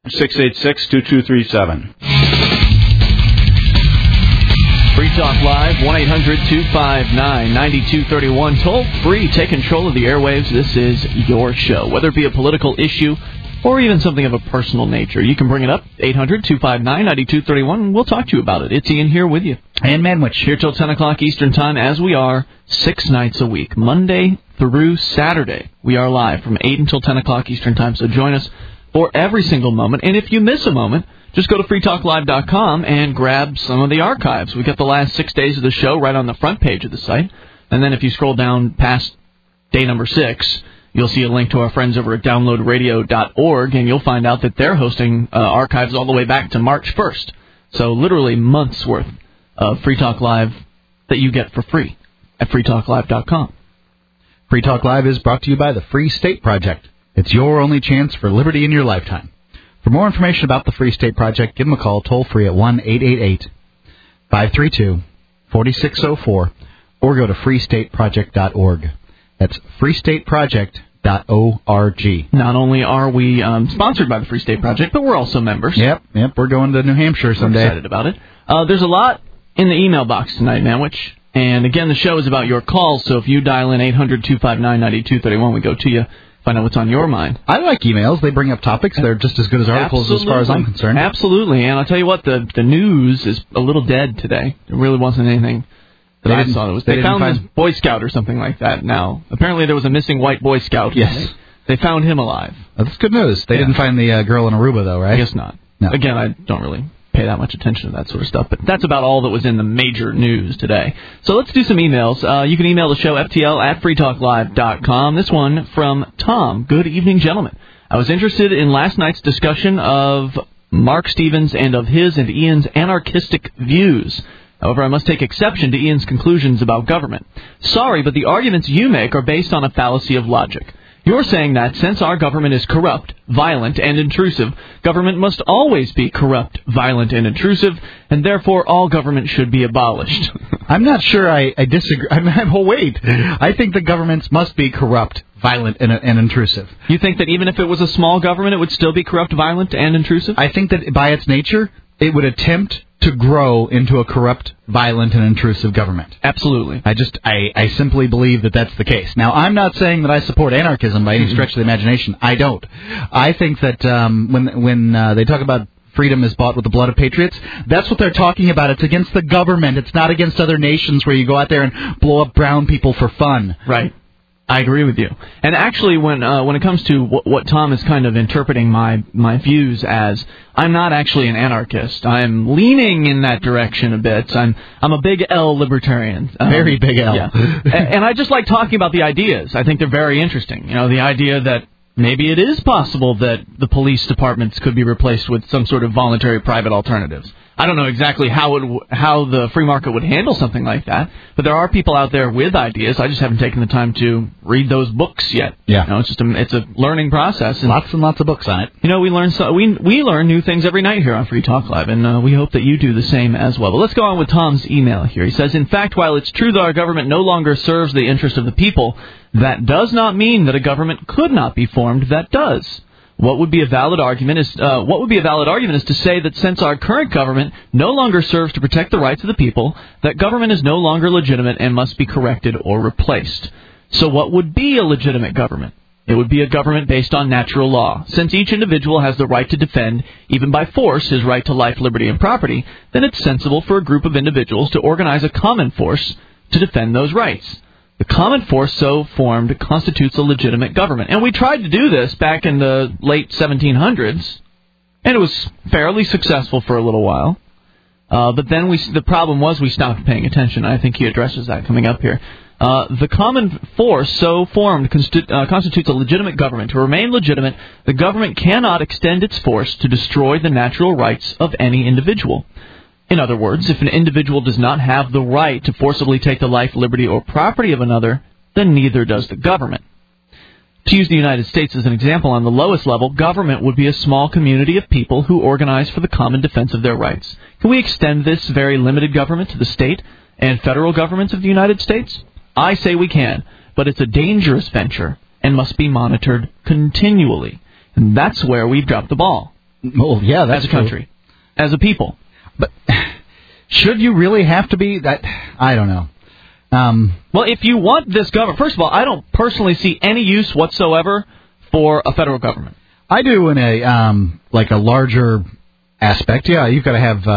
686-2237. Free Talk Live, 1-800-259-9231. Toll free. Take control of the airwaves. This is your show. Whether it be a political issue or even something of a personal nature, you can bring it up. 800-259-9231. We'll talk to you about it. It's Ian here with you. And Manwich. Here till 10 o'clock Eastern Time, as we are 6 nights a week. Monday through Saturday, we are live from 8 until 10 o'clock Eastern Time. So join us for every single moment. And if you miss a moment, just go to freetalklive.com and grab some of the archives. We've got the last 6 days of the show right on the front page of the site. And then if you scroll down past day number 6, you'll see a link to our friends over at downloadradio.org, and you'll find out that they're hosting archives all the way back to March 1st. So literally months' worth of Free Talk Live that you get for free at freetalklive.com. Free Talk Live is brought to you by the Free State Project. It's your only chance for liberty in your lifetime. For more information about the Free State Project, give them a call toll-free at 1-888-532-4604 or go to freestateproject.org. That's freestateproject.org. Not only are we sponsored by the Free State Project, but we're also members. Yep, we're going to New Hampshire someday. We're excited about it. There's a lot in the email box tonight, Manwich. And again, the show is about your calls, so if you dial in 800-259-9231, we go to you. Find out what's on your mind. I like emails. They bring up topics. They're just as good as articles as far as I'm concerned. Absolutely. And I'll tell you what, the news is a little dead today. There really wasn't anything that I saw. They found this Boy Scout or something like that now. Apparently there was a missing white Boy Scout. Yes. They found him alive. That's good news. They didn't find the girl in Aruba, though, right? I guess not. No. Again, I don't really pay that much attention to that sort of stuff, but that's about all that was in the major news today. So let's do some emails. You can email the show, ftl@freetalklive.com. This one from Tom. Good evening, gentlemen. I was interested in last night's discussion of Mark Stevens and of his and Ian's anarchistic views. However, I must take exception to Ian's conclusions about government. Sorry, but the arguments you make are based on a fallacy of logic. You're saying that since our government is corrupt, violent, and intrusive, government must always be corrupt, violent, and intrusive, and therefore all government should be abolished. I'm not sure I disagree. Wait. I think the governments must be corrupt, violent, and intrusive. You think that even if it was a small government, it would still be corrupt, violent, and intrusive? I think that by its nature, it would attempt to grow into a corrupt, violent, and intrusive government. Absolutely. I simply believe that that's the case. Now, I'm not saying that I support anarchism by any stretch of the imagination. I don't. I think that when they talk about freedom is bought with the blood of patriots, that's what they're talking about. It's against the government. It's not against other nations where you go out there and blow up brown people for fun. Right. I agree with you. And actually, when it comes to what Tom is kind of interpreting my views as, I'm not actually an anarchist. I'm leaning in that direction a bit. I'm a big L libertarian. Very big L. Yeah. And I just like talking about the ideas. I think they're very interesting. You know, the idea that maybe it is possible that the police departments could be replaced with some sort of voluntary private alternatives. I don't know exactly how the free market would handle something like that, but there are people out there with ideas. I just haven't taken the time to read those books yet. Yeah. You know, it's a learning process. And lots and lots of books on it. You know, we learn new things every night here on Free Talk Live, and we hope that you do the same as well. But let's go on with Tom's email here. He says, in fact, while it's true that our government no longer serves the interest of the people, that does not mean that a government could not be formed that does. What would be a valid argument is to say that since our current government no longer serves to protect the rights of the people, that government is no longer legitimate and must be corrected or replaced. So what would be a legitimate government? It would be a government based on natural law. Since each individual has the right to defend, even by force, his right to life, liberty, and property, then it's sensible for a group of individuals to organize a common force to defend those rights. The common force so formed constitutes a legitimate government. And we tried to do this back in the late 1700s, and it was fairly successful for a little while. But then the problem was we stopped paying attention. I think he addresses that coming up here. The common force so formed constitutes a legitimate government. To remain legitimate, the government cannot extend its force to destroy the natural rights of any individual. In other words, if an individual does not have the right to forcibly take the life, liberty, or property of another, then neither does the government. To use the United States as an example, on the lowest level, government would be a small community of people who organize for the common defense of their rights. Can we extend this very limited government to the state and federal governments of the United States? I say we can, but it's a dangerous venture and must be monitored continually. And that's where we've dropped the ball. Well, yeah, that's as a country, as a people. But should you really have to be that? I don't know. Well, if you want this government, first of all, I don't personally see any use whatsoever for a federal government. I do in a like a larger aspect. Yeah, you've got to have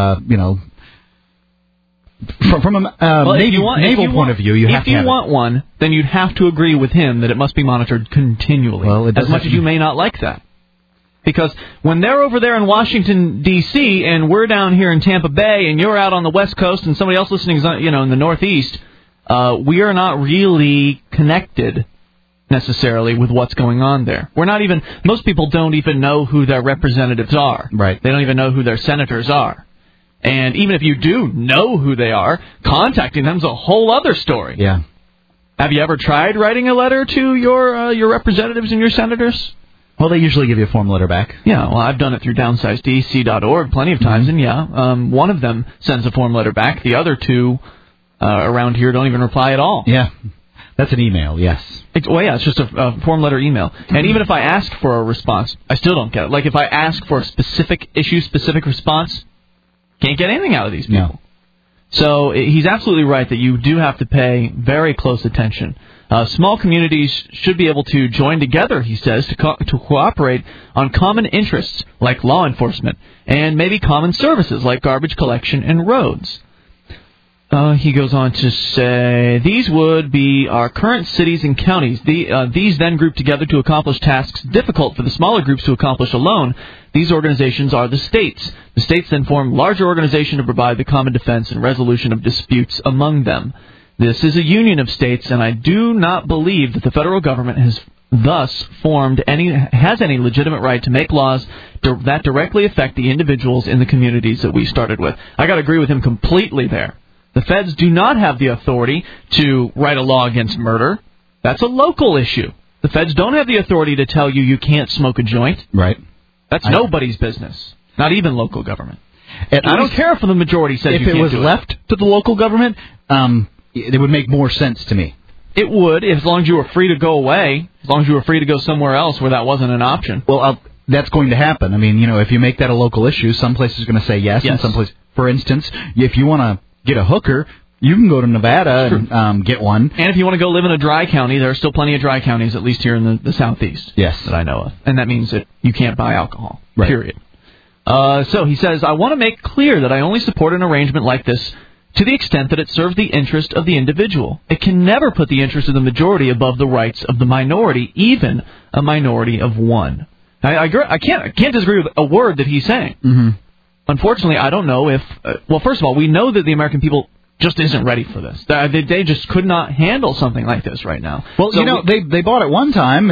from a naval point of view, you have to have it. If you want one, then you'd have to agree with him that it must be monitored continually. Well, as much as you may not like that. Because when they're over there in Washington, D.C., and we're down here in Tampa Bay, and you're out on the West Coast, and somebody else listening is, in the Northeast, we are not really connected necessarily with what's going on there. Most people don't even know who their representatives are. Right. They don't even know who their senators are. And even if you do know who they are, contacting them is a whole other story. Yeah. Have you ever tried writing a letter to your representatives and your senators? Well, they usually give you a form letter back. Yeah, well, I've done it through downsizedec.org plenty of times, and one of them sends a form letter back. The other two around here don't even reply at all. Yeah, that's an email, yes. It's just a form letter email. And even if I ask for a response, I still don't get it. Like if I ask for a specific issue, specific response, can't get anything out of these people. No. So he's absolutely right that you do have to pay very close attention. Small communities should be able to join together, he says, to cooperate on common interests like law enforcement and maybe common services like garbage collection and roads. He goes on to say, these would be our current cities and counties. These then group together to accomplish tasks difficult for the smaller groups to accomplish alone. These organizations are the states. The states then form larger organizations to provide the common defense and resolution of disputes among them. This is a union of states, and I do not believe that the federal government has thus has any legitimate right to make laws that directly affect the individuals in the communities that we started with. I got to agree with him completely there. The feds do not have the authority to write a law against murder. That's a local issue. The feds don't have the authority to tell you can't smoke a joint. Right. That's nobody's business, not even local government. And I don't care if the majority says you can't do it. If it was left to the local government, it would make more sense to me. It would, as long as you were free to go away, as long as you were free to go somewhere else where that wasn't an option. Well, that's going to happen. I mean, if you make that a local issue, some places are going to say yes, and some places, for instance, if you want to get a hooker, you can go to Nevada and get one. And if you want to go live in a dry county, there are still plenty of dry counties, at least here in the Southeast. Yes. That I know of. And that means that you can't buy alcohol, right. Period. So he says, I want to make clear that I only support an arrangement like this to the extent that it serves the interest of the individual. It can never put the interest of the majority above the rights of the minority, even a minority of one. I can't disagree with a word that he's saying. Mm-hmm. Unfortunately, I don't know if... well, first of all, we know that the American people just isn't ready for this. They just could not handle something like this right now. Well, so they bought it one time in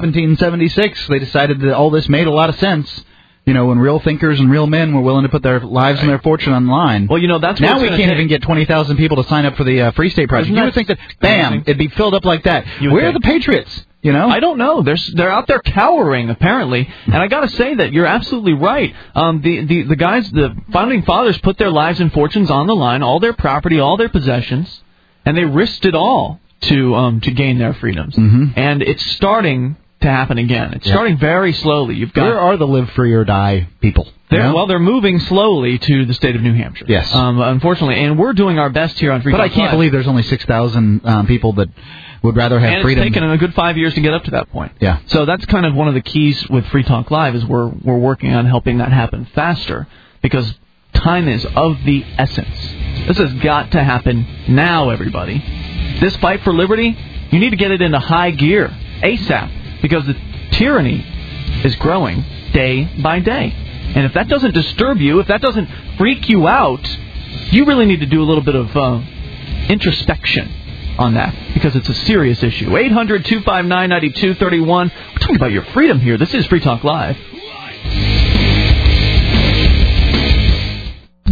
1776. They decided that all this made a lot of sense. When real thinkers and real men were willing to put their lives and their fortune on the line. Well, that's now we can't even get 20,000 people to sign up for the Free State Project. You would think that, bam, it'd be filled up like that. Where are the patriots? I don't know. They're out there cowering, apparently. And I got to say that you're absolutely right. The guys, the founding fathers, put their lives and fortunes on the line, all their property, all their possessions, and they risked it all to gain their freedoms. Mm-hmm. And it's starting to happen again. It's starting very slowly. Where are the live free or die people? Well, they're moving slowly to the state of New Hampshire. Yes. Unfortunately, and we're doing our best here on Free Talk Live. But I can't believe there's only 6,000 people that would rather have freedom. And it's taken a good 5 years to get up to that point. Yeah. So that's kind of one of the keys with Free Talk Live is we're working on helping that happen faster because time is of the essence. This has got to happen now, everybody. This fight for liberty, you need to get it into high gear ASAP. Because the tyranny is growing day by day. And if that doesn't disturb you, if that doesn't freak you out, you really need to do a little bit of introspection on that. Because it's a serious issue. 800-259-9231. We're talking about your freedom here. This is Free Talk Live.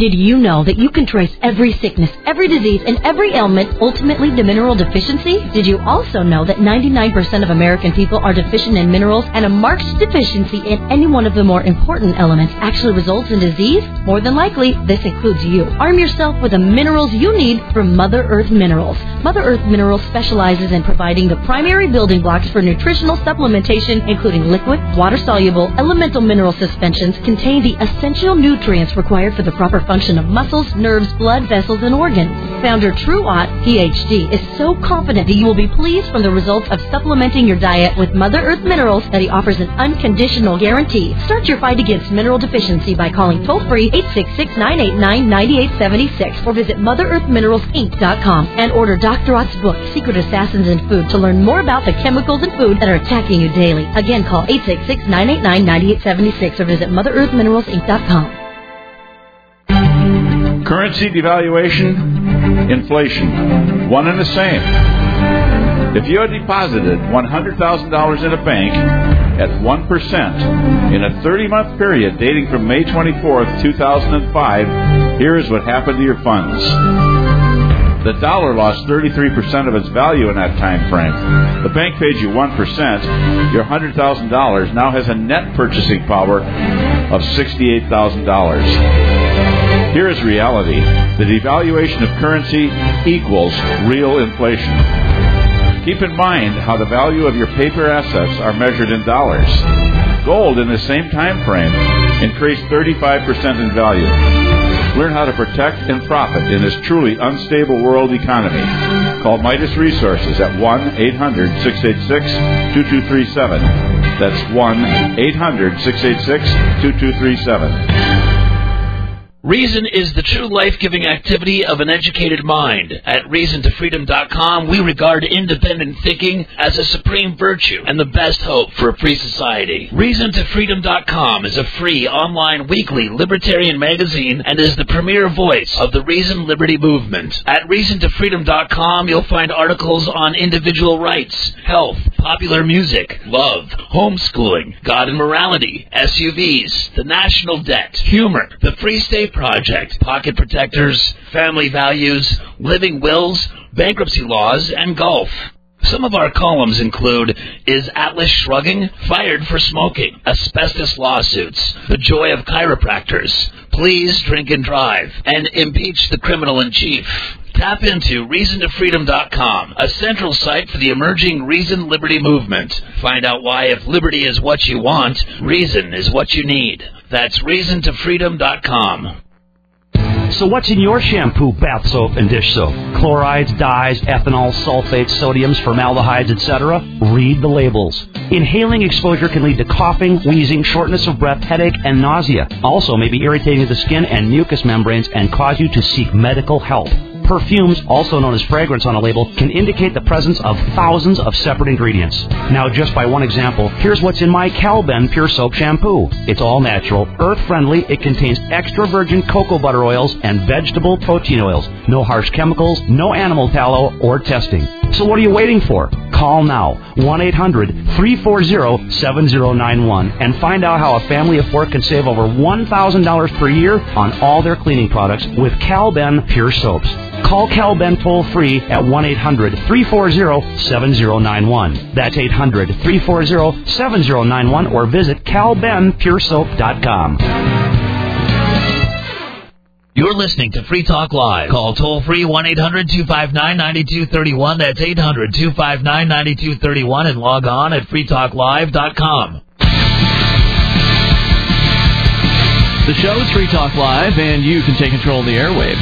Did you know that you can trace every sickness, every disease, and every ailment ultimately to mineral deficiency? Did you also know that 99% of American people are deficient in minerals, and a marked deficiency in any one of the more important elements actually results in disease? More than likely, this includes you. Arm yourself with the minerals you need from Mother Earth Minerals. Mother Earth Minerals specializes in providing the primary building blocks for nutritional supplementation, including liquid, water-soluble, elemental mineral suspensions contain the essential nutrients required for the proper function of muscles, nerves, blood vessels, and organs. Founder True Ott, PhD, is so confident that you will be pleased from the results of supplementing your diet with Mother Earth Minerals that he offers an unconditional guarantee. Start your fight against mineral deficiency by calling toll-free 866-989-9876 or visit MotherEarthMineralsInc.com and order Dr. Ott's book, Secret Assassins in Food, to learn more about the chemicals in food that are attacking you daily. Again, call 866-989-9876 or visit MotherEarthMineralsInc.com. Currency devaluation, inflation, one and the same. If you had deposited $100,000 in a bank at 1% in a 30-month period dating from May 24th, 2005, here's what happened to your funds. The dollar lost 33% of its value in that time frame. The bank paid you 1%. Your $100,000 now has a net purchasing power of $68,000. Here is reality. The devaluation of currency equals real inflation. Keep in mind how the value of your paper assets are measured in dollars. Gold in the same time frame increased 35% in value. Learn how to protect and profit in this truly unstable world economy. Call Midas Resources at 1-800-686-2237. That's 1-800-686-2237. Reason is the true life-giving activity of an educated mind. At ReasonToFreedom.com, we regard independent thinking as a supreme virtue and the best hope for a free society. ReasonToFreedom.com is a free online weekly libertarian magazine and is the premier voice of the Reason Liberty movement. At ReasonToFreedom.com, you'll find articles on individual rights, health, popular music, love, homeschooling, God and morality, SUVs, the national debt, humor, the Free State Project, pocket protectors, family values, living wills, bankruptcy laws, and golf. Some of our columns include Is Atlas Shrugging? Fired for Smoking, Asbestos Lawsuits, The Joy of Chiropractors, Please Drink and Drive, and Impeach the Criminal in Chief. Tap into ReasonToFreedom.com, a central site for the emerging Reason Liberty movement. Find out why if liberty is what you want, reason is what you need. That's ReasonToFreedom.com. So what's in your shampoo, bath soap, and dish soap? Chlorides, dyes, ethanol, sulfates, sodiums, formaldehydes, etc.? Read the labels. Inhaling exposure can lead to coughing, wheezing, shortness of breath, headache, and nausea. Also may be irritating to the skin and mucous membranes and cause you to seek medical help. Perfumes, also known as fragrance on a label, can indicate the presence of thousands of separate ingredients. Now, just by one example, here's what's in my Calben Pure Soap Shampoo. It's all natural, earth-friendly, it contains extra virgin cocoa butter oils and vegetable protein oils. No harsh chemicals, no animal tallow, or testing. So what are you waiting for? Call now, 1-800-340-7091, and find out how a family of four can save over $1,000 per year on all their cleaning products with Calben Pure Soaps. Call Calben toll-free at 1-800-340-7091. That's 800-340-7091, or visit CalbenPureSoap.com. You're listening to Free Talk Live. Call toll-free 1-800-259-9231. That's 800-259-9231, and log on at freetalklive.com. The show is Free Talk Live, and you can take control of the airwaves.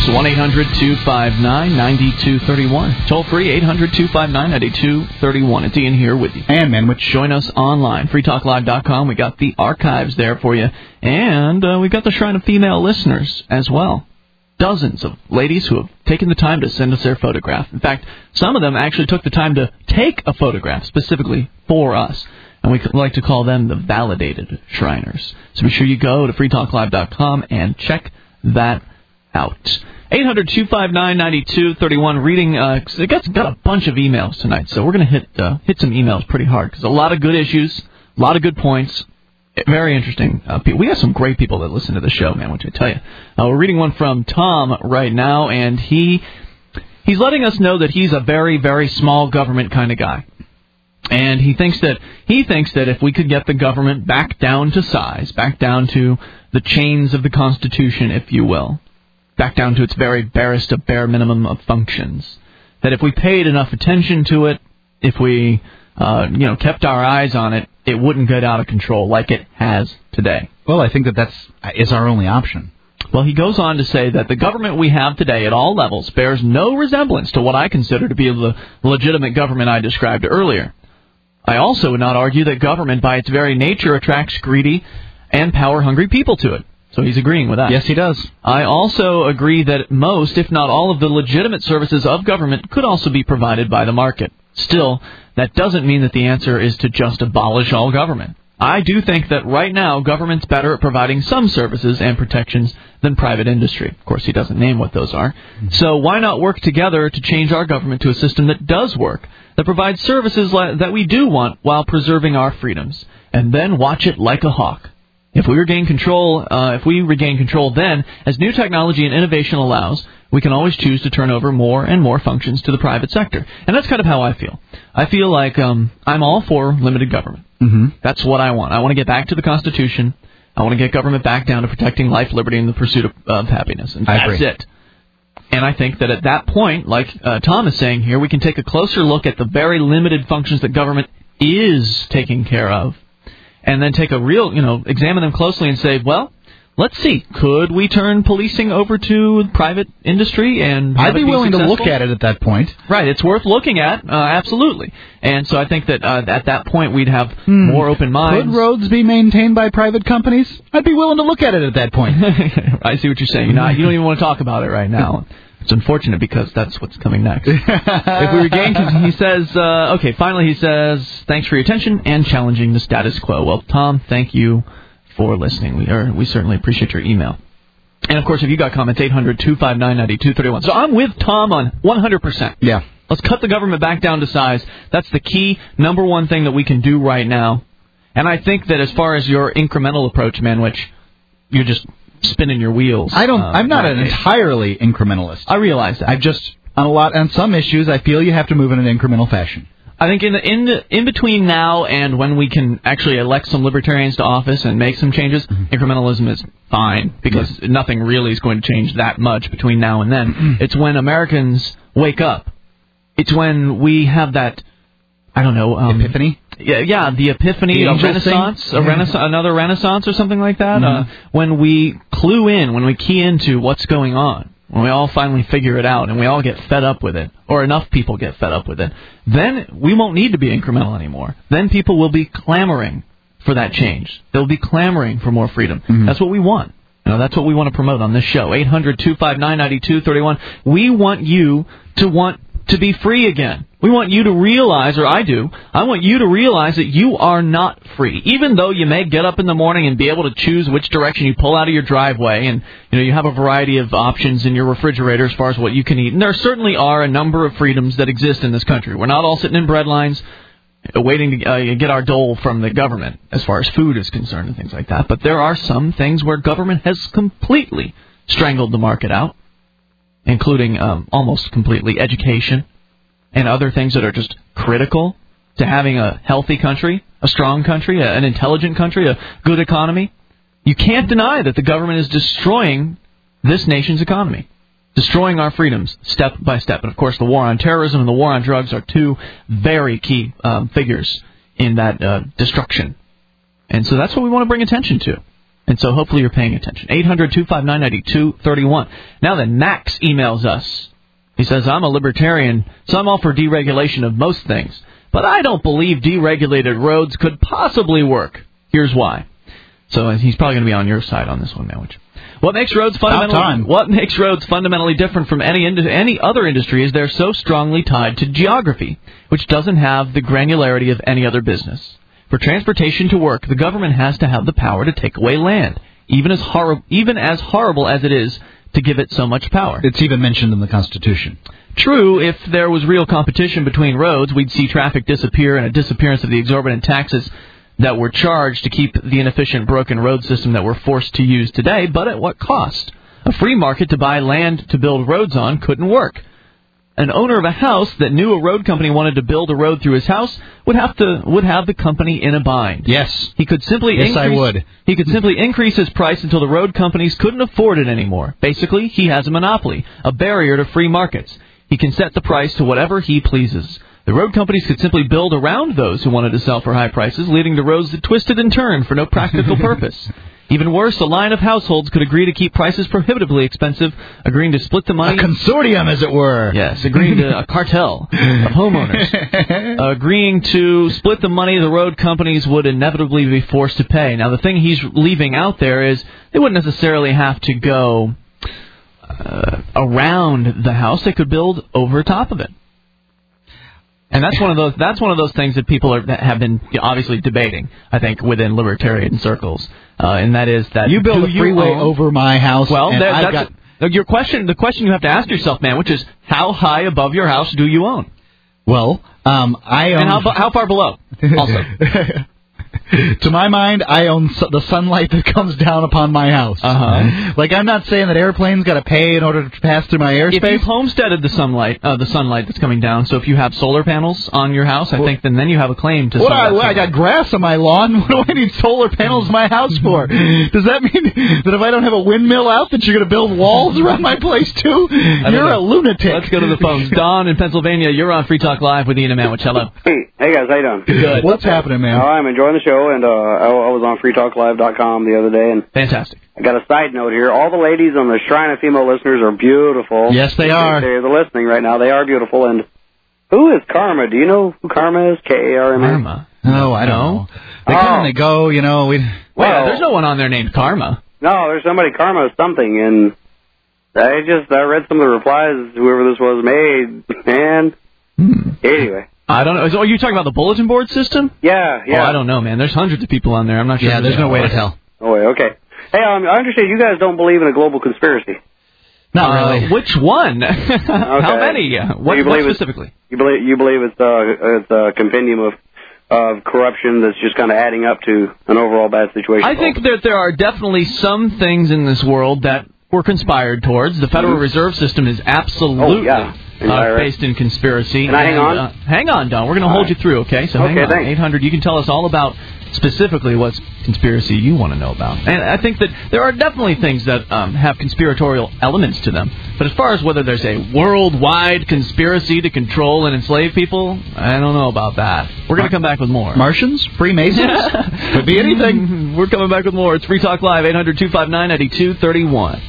1-800-259-9231. Toll free, 800-259-9231. It's Ian here with you. And Manwich. Join us online, freetalklive.com. We got the archives there for you. And we got the Shrine of Female Listeners as well. Dozens of ladies who have taken the time to send us their photograph. In fact, some of them actually took the time to take a photograph specifically for us. And we like to call them the validated Shriners. So be sure you go to freetalklive.com and check that out. 800-259-9231. Reading, got a bunch of emails tonight, so we're going to hit some emails pretty hard because a lot of good issues, a lot of good points. Very interesting. We have some great people that listen to the show, man, which I tell you. We're reading one from Tom right now, and he's letting us know that he's a very, very small government kind of guy. And he thinks that if we could get the government back down to size, back down to the chains of the Constitution, if you will, back down to its very barest of bare minimum of functions, that if we paid enough attention to it, if we kept our eyes on it, it wouldn't get out of control like it has today. Well, I think that is our only option. Well, he goes on to say that the government we have today at all levels bears no resemblance to what I consider to be the legitimate government I described earlier. I also would not argue that government by its very nature attracts greedy and power-hungry people to it. So he's agreeing with that. Yes, he does. I also agree that most, if not all, of the legitimate services of government could also be provided by the market. Still, that doesn't mean that the answer is to just abolish all government. I do think that right now government's better at providing some services and protections than private industry. Of course, he doesn't name what those are. So why not work together to change our government to a system that does work, that provides services that we do want while preserving our freedoms, and then watch it like a hawk. If we regain control, then, as new technology and innovation allows, we can always choose to turn over more and more functions to the private sector. And that's kind of how I feel. I feel like I'm all for limited government. Mm-hmm. That's what I want. I want to get back to the Constitution. I want to get government back down to protecting life, liberty, and the pursuit of happiness. And that's it. And I think that at that point, like Tom is saying here, we can take a closer look at the very limited functions that government is taking care of, and then take a real, examine them closely and say, well, let's see, could we turn policing over to private industry? And I'd be willing to look at it at that point. Right, it's worth looking at, absolutely. And so I think that at that point we'd have more open minds. Could roads be maintained by private companies? I'd be willing to look at it at that point. I see what you're saying. You don't even want to talk about it right now. It's unfortunate because that's what's coming next. If we regain, he says, finally he says, thanks for your attention and challenging the status quo. Well, Tom, thank you for listening. We certainly appreciate your email. And, of course, if you got comments, 800-259-9231. So I'm with Tom on 100%. Yeah. Let's cut the government back down to size. That's the key number one thing that we can do right now. And I think that as far as your incremental approach, Manwich, you're just spinning your wheels. I'm not an entirely incrementalist. I realize that. On some issues, I feel you have to move in an incremental fashion. I think in between now and when we can actually elect some libertarians to office and make some changes, incrementalism is fine because nothing really is going to change that much between now and then. It's when Americans wake up. It's when we have that, epiphany? Yeah, the epiphany, a renaissance, another renaissance or something like that. When we clue in, when we key into what's going on. When we all finally figure it out and we all get fed up with it, or enough people get fed up with it, then we won't need to be incremental anymore. Then people will be clamoring for that change. They'll be clamoring for more freedom. That's what we want. That's what we want to promote on this show. 800-259-9231. We want you to be free again. We want you to realize, or I want you to realize that you are not free. Even though you may get up in the morning and be able to choose which direction you pull out of your driveway, and you have a variety of options in your refrigerator as far as what you can eat. And there certainly are a number of freedoms that exist in this country. We're not all sitting in bread lines waiting to get our dole from the government as far as food is concerned and things like that. But there are some things where government has completely strangled the market out, including almost completely education and other things that are just critical to having a healthy country, a strong country, an intelligent country, a good economy. You can't deny that the government is destroying this nation's economy, destroying our freedoms step by step. And, of course, the war on terrorism and the war on drugs are two very key figures in that destruction. And so that's what we want to bring attention to. And so hopefully you're paying attention. 800-259-9231. Now then, Max emails us. He says, I'm a libertarian, so I'm all for deregulation of most things. But I don't believe deregulated roads could possibly work. Here's why. So he's probably going to be on your side on this one, Manwich. What makes roads fundamentally different from any other industry is they're so strongly tied to geography, which doesn't have the granularity of any other business. For transportation to work, the government has to have the power to take away land, even as horrible as it is to give it so much power. It's even mentioned in the Constitution. True, if there was real competition between roads, we'd see traffic disappear and a disappearance of the exorbitant taxes that were charged to keep the inefficient, broken road system that we're forced to use today, but at what cost? A free market to buy land to build roads on couldn't work. An owner of a house that knew a road company wanted to build a road through his house would have the company in a bind. Yes. He could simply He could simply increase his price until the road companies couldn't afford it anymore. Basically, he has a monopoly, a barrier to free markets. He can set the price to whatever he pleases. The road companies could simply build around those who wanted to sell for high prices, leading to roads that twisted and turned for no practical purpose. Even worse, a line of households could agree to keep prices prohibitively expensive, agreeing to split the money. A consortium, as it were. Yes, agreeing to a cartel of homeowners. Agreeing to split the money the road companies would inevitably be forced to pay. Now, the thing he's leaving out there is they wouldn't necessarily have to go around the house. They could build over top of it. And that's one of those things that people have been obviously debating, I think, within libertarian circles. And that is that you build a freeway over my house. Well, your question. The question you have to ask yourself, man, which is how high above your house do you own? Well, I own. And how far below? Also. To my mind, I own the sunlight that comes down upon my house. Uh-huh. Like, I'm not saying that airplanes got to pay in order to pass through my airspace. If you've homesteaded the sunlight that's coming down, so if you have solar panels on your house, I think then you have a claim to sunlight. I got grass on my lawn. What do I need solar panels in my house for? Does that mean that if I don't have a windmill out, that you're going to build walls around my place, too? You're a lunatic. Let's go to the phones. Don in Pennsylvania, you're on Free Talk Live with Ian and Manwich. Hello. Hey guys, how you doing? Good. What's happening, man? I'm enjoying the show, and I was on freetalklive.com the other day, and fantastic. I got a side note here. All the ladies on the Shrine of Female Listeners are beautiful. Yes, they are. They're listening right now. They are beautiful. And who is Karma? Do you know who Karma is? K-A-R-M-A? Karma? No, I don't know. They come and they go, you know. Well, there's no one on there named Karma. No, there's somebody Karma something, and I read some of the replies whoever this was made, and anyway. I don't know. Are you talking about the bulletin board system? Yeah. Oh, I don't know, man. There's hundreds of people on there. I'm not sure. Yeah, there's no way to tell. Oh, wait, okay. Hey, I understand you guys don't believe in a global conspiracy. Not really. Which one? Okay. How many? What specifically? You believe it's a compendium of corruption that's just kind of adding up to an overall bad situation? I think that there are definitely some things in this world that were conspired towards. The Federal Reserve System is absolutely based in conspiracy. Can I hang on? Hang on, Don. We're going to hold you through, okay? So hang on. Thanks. 800, you can tell us all about specifically what conspiracy you want to know about. And I think that there are definitely things that have conspiratorial elements to them. But as far as whether there's a worldwide conspiracy to control and enslave people, I don't know about that. We're going to come back with more. Martians? Freemasons? Could be anything. We're coming back with more. It's Free Talk Live, 800-259-9231.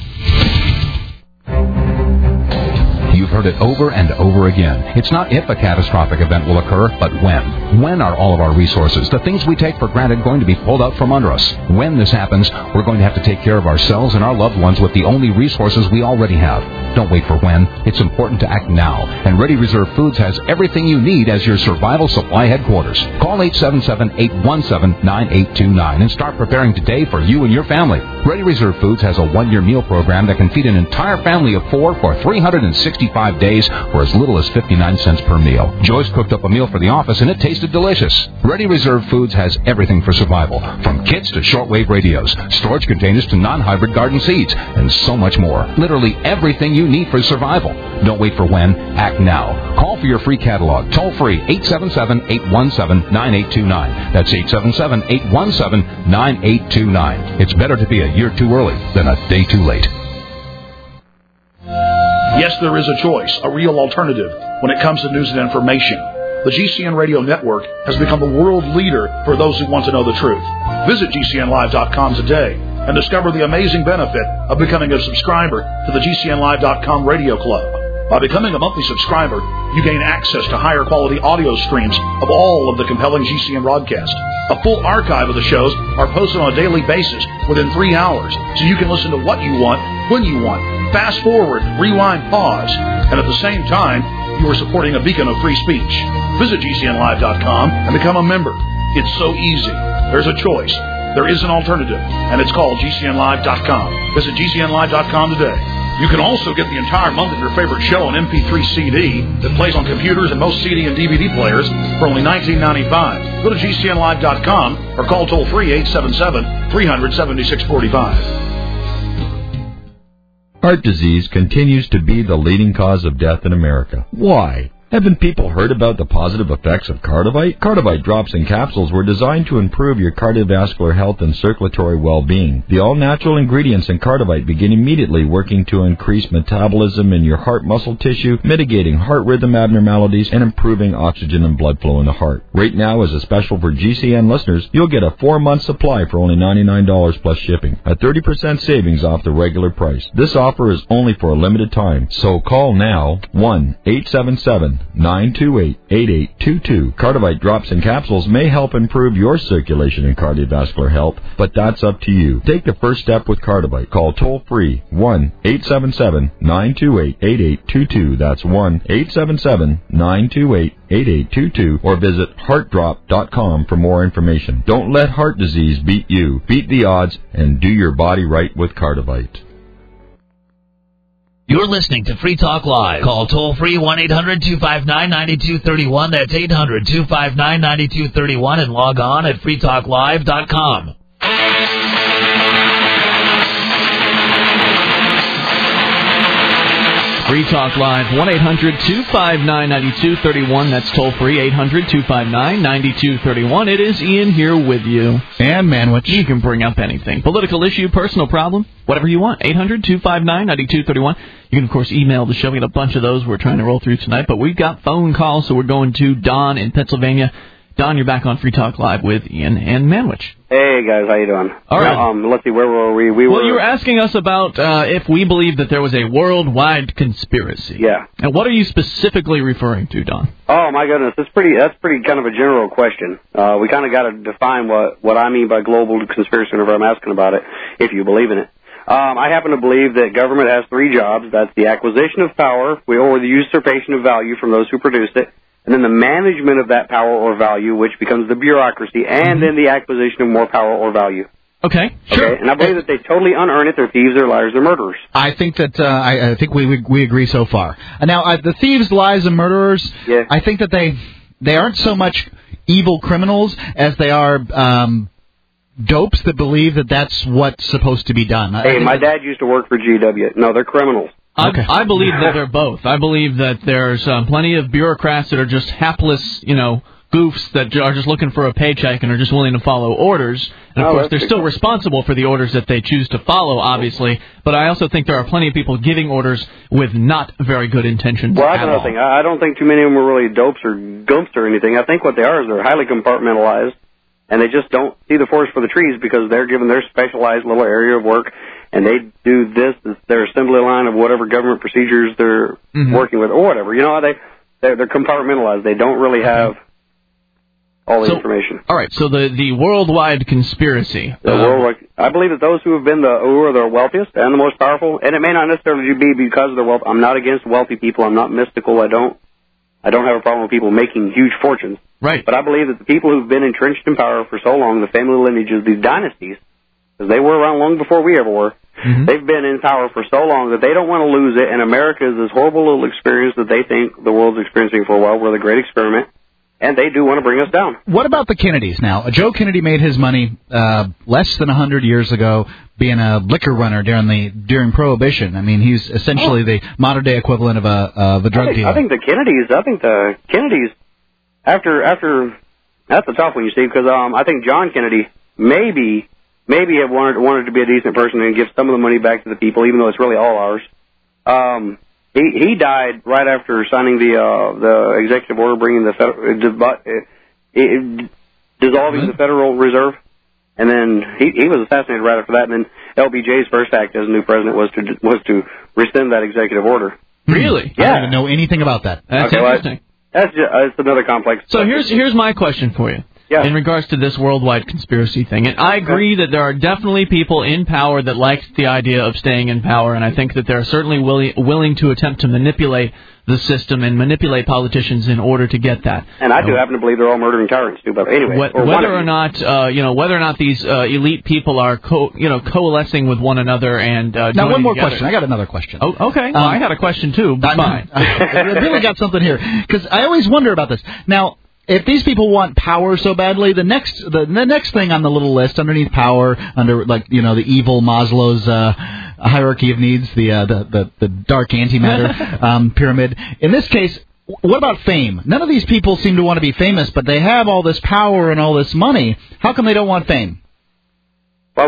You've heard it over and over again. It's not if a catastrophic event will occur, but when. When are all of our resources, the things we take for granted, going to be pulled out from under us? When this happens, we're going to have to take care of ourselves and our loved ones with the only resources we already have. Don't wait for when. It's important to act now. And Ready Reserve Foods has everything you need as your survival supply headquarters. Call 877-817-9829 and start preparing today for you and your family. Ready Reserve Foods has a one-year meal program that can feed an entire family of 4 for 365 days for as little as 59 cents per meal. Joyce cooked up a meal for the office and it tasted delicious. Ready Reserve Foods has everything for survival, from kits to shortwave radios, storage containers to non-hybrid garden seeds, and so much more. Literally everything you need for survival. Don't wait for when. Act now. Call for your free catalog. Toll free 877-817-9829. That's 877-817-9829. It's better to be a year too early than a day too late. Yes, there is a choice, a real alternative when it comes to news and information. The GCN Radio Network has become the world leader for those who want to know the truth. Visit GCNlive.com today and discover the amazing benefit of becoming a subscriber to the GCNlive.com Radio Club. By becoming a monthly subscriber, you gain access to higher quality audio streams of all of the compelling GCN broadcasts. A full archive of the shows are posted on a daily basis within 3 hours, so you can listen to what you want, when you want, fast forward, rewind, pause, and at the same time, you are supporting a beacon of free speech. Visit GCNlive.com and become a member. It's so easy. There's a choice. There is an alternative, and it's called GCNlive.com. Visit GCNlive.com today. You can also get the entire month of your favorite show on MP3 CD that plays on computers and most CD and DVD players for only $19.95. Go to GCNlive.com or call toll-free 877-300-7645. Heart disease continues to be the leading cause of death in America. Why? Haven't people heard about the positive effects of Cardivite? Cardivite drops and capsules were designed to improve your cardiovascular health and circulatory well-being. The all-natural ingredients in Cardivite begin immediately working to increase metabolism in your heart muscle tissue, mitigating heart rhythm abnormalities, and improving oxygen and blood flow in the heart. Right now, as a special for GCN listeners, you'll get a 4-month supply for only $99 plus shipping, a 30% savings off the regular price. This offer is only for a limited time, so call now, 1-877-928-8822. Cardivite drops and capsules may help improve your circulation and cardiovascular health, but that's up to you. Take the first step with Cardivite. Call toll-free 1-877-928-8822. That's 1-877-928-8822. Or visit heartdrop.com for more information. Don't let heart disease beat you. Beat the odds and do your body right with Cardivite. You're listening to Free Talk Live. Call toll-free 1-800-259-9231. That's 800-259-9231 and log on at freetalklive.com. Free Talk Live, 1-800-259-9231. That's toll-free, 800-259-9231. It is Ian here with you. And Manwich. You can bring up anything. Political issue, personal problem, whatever you want. 800-259-9231. You can, of course, email the show. We got a bunch of those we're trying to roll through tonight. But we've got phone calls, so we're going to Don in Pennsylvania. Don, you're back on Free Talk Live with Ian and Manwich. Hey, guys, how you doing? All right. Let's see, where were we? Well, you were asking us about if we believe that there was a worldwide conspiracy. Yeah. And what are you specifically referring to, Don? Oh, my goodness, that's pretty kind of a general question. We kind of got to define what I mean by global conspiracy whenever I'm asking about it, if you believe in it. I happen to believe that government has 3 jobs. That's the acquisition of power or the usurpation of value from those who produced it, and then the management of that power or value, which becomes the bureaucracy, and then the acquisition of more power or value. Okay, sure. Okay? And I believe that they totally unearn it. They're thieves, they're liars, they're murderers. I think that I think we agree so far. Now, the thieves, lies, and murderers, yeah. I think that they aren't so much evil criminals as they are dopes that believe that that's what's supposed to be done. Hey, my dad used to work for GW. No, they're criminals. Okay. I believe that they're both. I believe that there's plenty of bureaucrats that are just hapless, goofs that are just looking for a paycheck and are just willing to follow orders. And, of course, they're still responsible for the orders that they choose to follow, obviously. But I also think there are plenty of people giving orders with not very good intentions Well, that's another thing. I don't think too many of them are really dopes or gumps or anything. I think what they are is they're highly compartmentalized, and they just don't see the forest for the trees because they're given their specialized little area of work, and they do this, their assembly line of whatever government procedures they're working with, or whatever. They're compartmentalized. They don't really have all the information. All right, so the worldwide conspiracy. I believe that those who have been who are the wealthiest and the most powerful, and it may not necessarily be because of their wealth. I'm not against wealthy people. I'm not mystical. I don't have a problem with people making huge fortunes. Right. But I believe that the people who've been entrenched in power for so long, the family lineages, these dynasties, because they were around long before we ever were, they've been in power for so long that they don't want to lose it, and America is this horrible little experience that they think the world's experiencing for a while. We're the great experiment, and they do want to bring us down. What about the Kennedys now? Joe Kennedy made his money less than 100 years ago being a liquor runner during Prohibition. I mean, he's essentially the modern-day equivalent of a drug dealer. I think the Kennedys, after that's a tough one, you see, because I think John Kennedy maybe have wanted to be a decent person and give some of the money back to the people, even though it's really all ours. He died right after signing the executive order bringing dissolving the Federal Reserve, and then he was assassinated right after that. And then LBJ's first act as new president was to rescind that executive order. Really? Yeah. I don't even know anything about that. That's interesting. It's another complex. So here's my question for you. in regards to this worldwide conspiracy thing. And I agree that there are definitely people in power that like the idea of staying in power, and I think that they're certainly willing to attempt to manipulate the system and manipulate politicians in order to get that. And I do happen to believe they're all murdering tyrants too. But anyway, whether or not these elite people are coalescing with one another and now one more together. question. I got another question. Oh, okay. Well, I had a question too. But fine. I really got something here because I always wonder about this. Now, if these people want power so badly, the next thing on the little list underneath power, under the evil Maslow's hierarchy of needs, the dark antimatter pyramid. In this case, what about fame? None of these people seem to want to be famous, but they have all this power and all this money. How come they don't want fame? Well,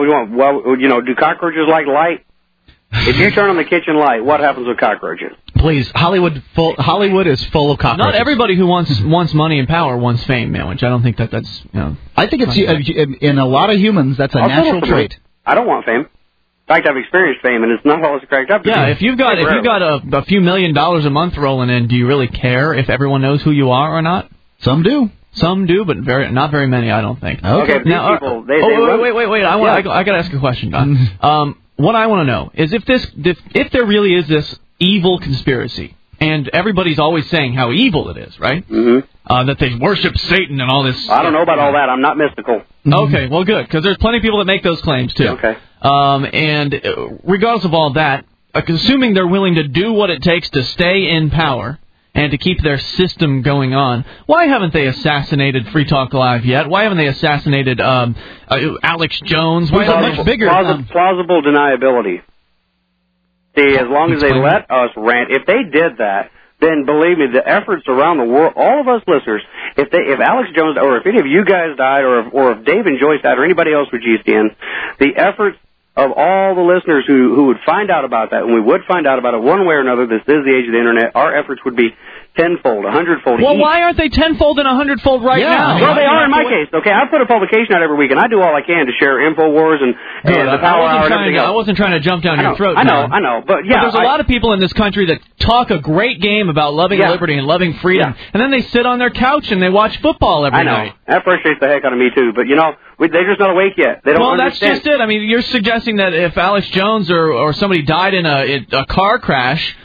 do cockroaches like light? If you turn on the kitchen light, what happens with cockroaches? Please, Hollywood is full of cockroaches. Not everybody who wants money and power wants fame, man. Which I don't think that's. I think it's in a lot of humans that's a natural trait. I don't want fame. In fact, I've experienced fame, and it's not always cracked up. Yeah, if you've got a few $1 million a month rolling in, do you really care if everyone knows who you are or not? Some do. Some do, but not very many, I don't think. Okay. Now, people, wait! I got to ask a question, Don. What I want to know is if there really is this evil conspiracy, and everybody's always saying how evil it is, right? Mm-hmm. That they worship Satan and all this. I don't know about all that. I'm not mystical. Okay, well, good, because there's plenty of people that make those claims too. Okay. And regardless of all that, assuming they're willing to do what it takes to stay in power and to keep their system going on, why haven't they assassinated Free Talk Live yet? Why haven't they assassinated Alex Jones? Why is it much bigger? Plausible deniability. See, as long as they let us rant, if they did that, then believe me, the efforts around the world, all of us listeners, if Alex Jones, or if any of you guys died, or if Dave and Joyce died, or anybody else with GCN, the efforts of all the listeners who would find out about that, and we would find out about it one way or another, this is the age of the Internet, our efforts would be tenfold, 100-fold. Well, why aren't they tenfold and 100-fold now? Well, they are in my case. Okay, I put a publication out every week, and I do all I can to share InfoWars and the Power Hour and everything else. I wasn't trying to jump down your throat. I know. But there's a lot of people in this country that talk a great game about loving liberty and loving freedom, and then they sit on their couch and they watch football every night. That frustrates the heck out of me, too. But, they're just not awake yet. They don't understand. That's just it. I mean, you're suggesting that if Alex Jones or somebody died in a car crash,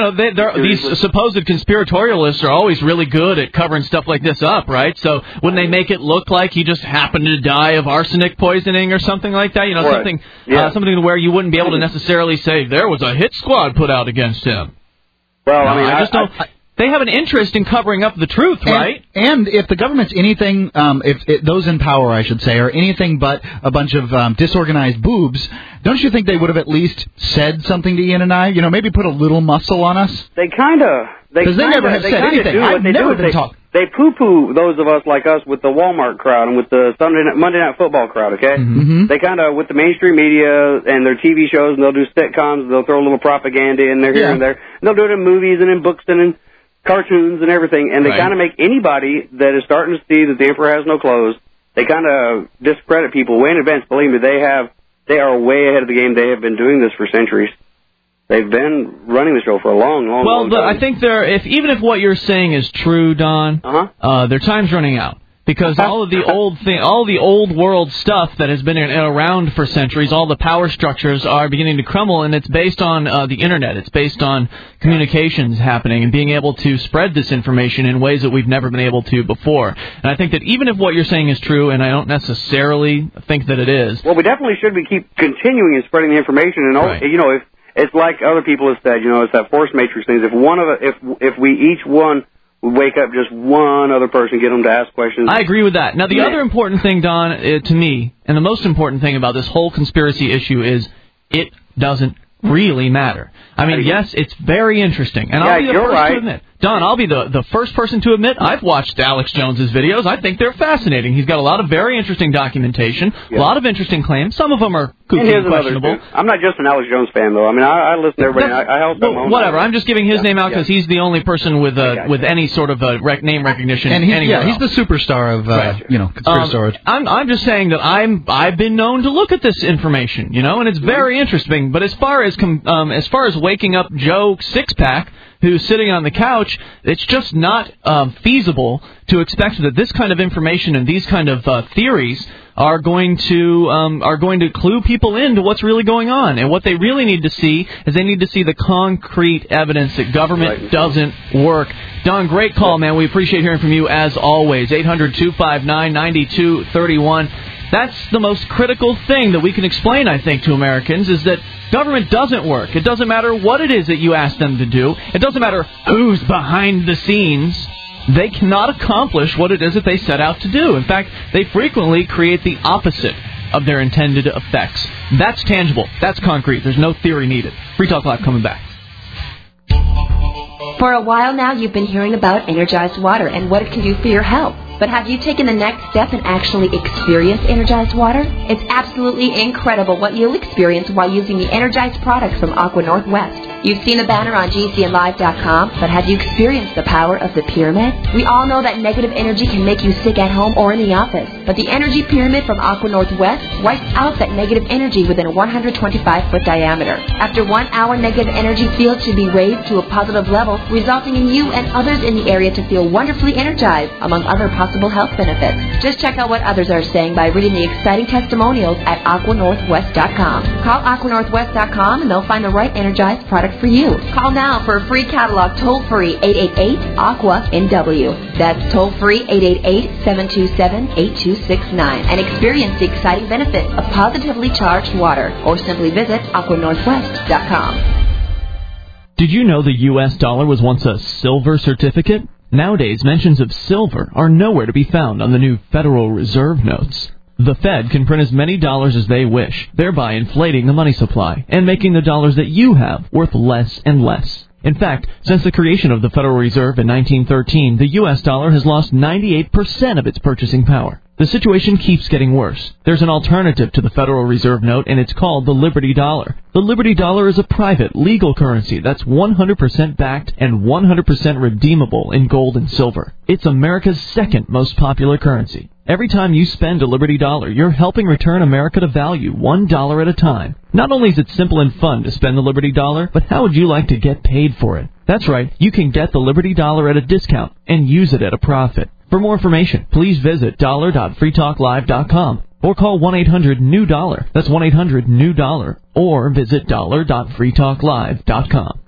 these supposed conspiratorialists are always really good at covering stuff like this up, right? So wouldn't they make it look like he just happened to die of arsenic poisoning or something like that? Something where you wouldn't be able to necessarily say there was a hit squad put out against him. Well, I just don't. They have an interest in covering up the truth, right? And if the government's anything, those in power, I should say, are anything but a bunch of disorganized boobs, don't you think they would have at least said something to Ian and I? Maybe put a little muscle on us? They kind of. Because they never have said anything. I've never been talking. They poo-poo those of us like us with the Walmart crowd and with the Monday Night Football crowd, okay? Mm-hmm. They kind of, with the mainstream media and their TV shows, and they'll do sitcoms, they'll throw a little propaganda in there here and there. And they'll do it in movies and in books and in cartoons and everything, and they kind of make anybody that is starting to see that the emperor has no clothes, they kind of discredit people way in advance. Believe me, they are way ahead of the game. They have been doing this for centuries. They've been running the show for a long time. I think even if what you're saying is true, Don, their time's running out. Because all of the old world stuff that has been around for centuries, all the power structures are beginning to crumble, and it's based on the internet. It's based on communications happening and being able to spread this information in ways that we've never been able to before. And I think that even if what you're saying is true, and I don't necessarily think that it is, well, we definitely should keep continuing and spreading the information. And if it's like other people have said, it's that force matrix thing. If we each one wake up just one other person, get them to ask questions. I agree with that. Now, the other important thing, Don, to me, and the most important thing about this whole conspiracy issue is it doesn't really matter. I mean, yes, it's very interesting. And I'll be the first to admit. Don, I'll be the first person to admit I've watched Alex Jones's videos. I think they're fascinating. He's got a lot of very interesting documentation, a lot of interesting claims. Some of them are kooky and questionable. I'm not just an Alex Jones fan, though. I mean, I listen to everybody. I help them. Whatever. I'm just giving his name out because he's the only person with any sort of name recognition. And he's the superstar of conspiracy. I'm just saying that I've been known to look at this information, and it's very interesting. But as far as as far as waking up Joe Sixpack, who's sitting on the couch, it's just not feasible to expect that this kind of information and these kind of theories are going to clue people into what's really going on. And what they really need to see is they need to see the concrete evidence that government doesn't work. Don, great call, man. We appreciate hearing from you as always. 800-259-9231. That's the most critical thing that we can explain, I think, to Americans, is that government doesn't work. It doesn't matter what it is that you ask them to do. It doesn't matter who's behind the scenes. They cannot accomplish what it is that they set out to do. In fact, they frequently create the opposite of their intended effects. That's tangible. That's concrete. There's no theory needed. Free Talk Live coming back. For a while now, you've been hearing about Energized Water and what it can do for your health. But have you taken the next step and actually experienced Energized Water? It's absolutely incredible what you'll experience while using the Energized products from Aqua Northwest. You've seen the banner on GCNlive.com, but have you experienced the power of the pyramid? We all know that negative energy can make you sick at home or in the office, but the Energy Pyramid from Aqua Northwest wipes out that negative energy within a 125-foot diameter. After 1 hour, negative energy field should be raised to a positive level, resulting in you and others in the area to feel wonderfully energized, among other possible health benefits. Just check out what others are saying by reading the exciting testimonials at aquanorthwest.com. Call aquanorthwest.com and they'll find the right energized product for you. Call now for a free catalog toll-free 888-AQUA-NW. That's toll-free 888-727-8269 and experience the exciting benefits of positively charged water, or simply visit aquanorthwest.com. Did you know the U.S. dollar was once a silver certificate? Nowadays, mentions of silver are nowhere to be found on the new Federal Reserve notes. The Fed can print as many dollars as they wish, thereby inflating the money supply and making the dollars that you have worth less and less. In fact, since the creation of the Federal Reserve in 1913, the U.S. dollar has lost 98% of its purchasing power. The situation keeps getting worse. There's an alternative to the Federal Reserve note, and it's called the Liberty Dollar. The Liberty Dollar is a private, legal currency that's 100% backed and 100% redeemable in gold and silver. It's America's second most popular currency. Every time you spend a Liberty Dollar, you're helping return America to value $1 at a time. Not only is it simple and fun to spend the Liberty Dollar, but how would you like to get paid for it? That's right, you can get the Liberty Dollar at a discount and use it at a profit. For more information, please visit dollar.freetalklive.com or call 1-800-NEW-DOLLAR. That's 1-800-NEW-DOLLAR. Or visit dollar.freetalklive.com.